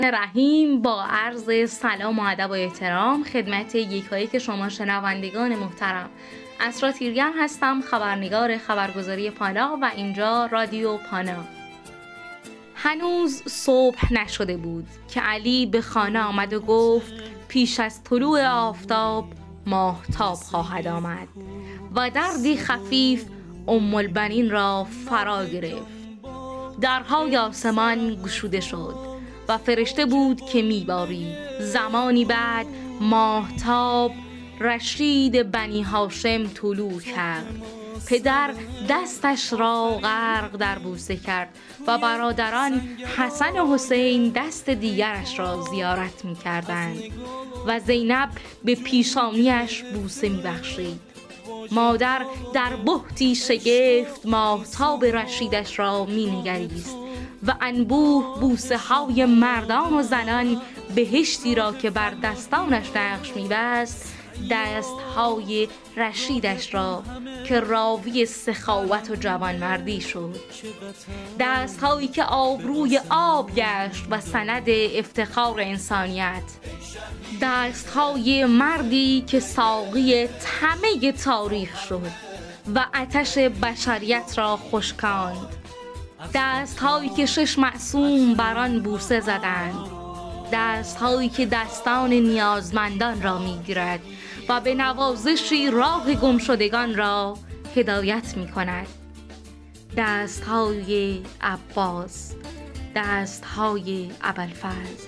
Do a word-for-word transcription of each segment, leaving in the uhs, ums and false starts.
رحیم با عرض سلام و ادب و احترام خدمت یکایی که شما شنوندگان محترم. اسرا تیرگم هستم، خبرنگار خبرگزاری پانا و اینجا رادیو پانا. هنوز صبح نشده بود که علی به خانه آمد و گفت پیش از طلوع آفتاب ماهتاب خواهد آمد و دردی خفیف ام البنین را فرا گرفت. درهای آسمان گشوده شد و فرشته بود که میبارید. زمانی بعد ماهتاب رشید بنی هاشم طلوع کرد. پدر دستش را غرق در بوسه کرد و برادران حسن و حسین دست دیگرش را زیارت می کردند و زینب به پیشانیش بوسه می بخشید. مادر در بهتی شگفت ماهتاب رشیدش را می نگریست و انبوه بوسه های مردان و زنان بهشتی را که بر دستانش نقش می بست، دست های رشیدش را که راوی سخاوت و جوانمردی شد، دست هایی که آبروی آب گشت و سند افتخار انسانیت، دست های مردی که ساقی همه تاریخ شد و آتش بشریت را خشکاند، دست هایی که شش معصوم بران بوسه زدند، دست هایی که دستان نیازمندان را میگیرد و به نوازشی راه گمشدگان را هدایت می کند. دست های عباس، دست های ابوالفضل.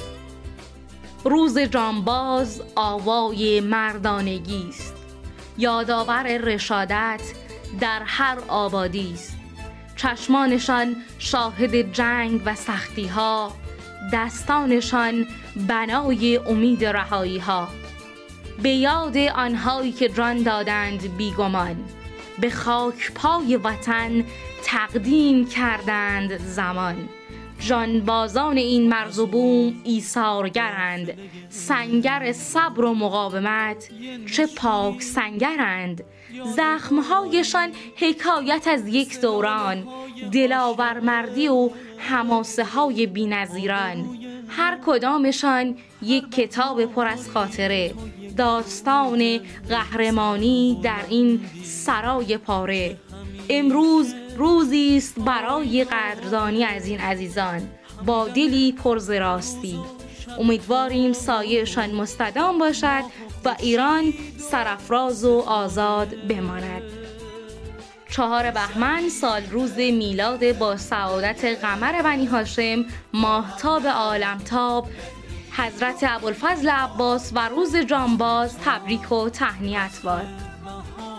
روز جانباز آوای مردانگی است، یادآور رشادت در هر آبادی است. چشمانشان شاهد جنگ و سختی ها، دستانشان بنای امید رهایی ها. به یاد آنهایی که جان دادند بیگمان، به خاک پای وطن تقدیم کردند زمان. جانبازان این مرز و بوم ایثارگرند، سنگر صبر و مقاومت چه پاک سنگرند. زخمهایشان حکایت از یک دوران، دلاور مردی و حماسه های بی نظیران. هر کدامشان یک کتاب پر از خاطره، داستان قهرمانی در این سرای پاره. امروز روزی است برای قدردانی از این عزیزان با دلی پر ز راستی. امیدواریم سایه‌شان مستدام باشد و ایران سرافراز و آزاد بماند. چهار بهمن سال روز میلاد با سعادت قمر بنی هاشم، ماهتاب عالمتاب حضرت ابوالفضل عباس و روز جانباز تبریک و تهنیت باد.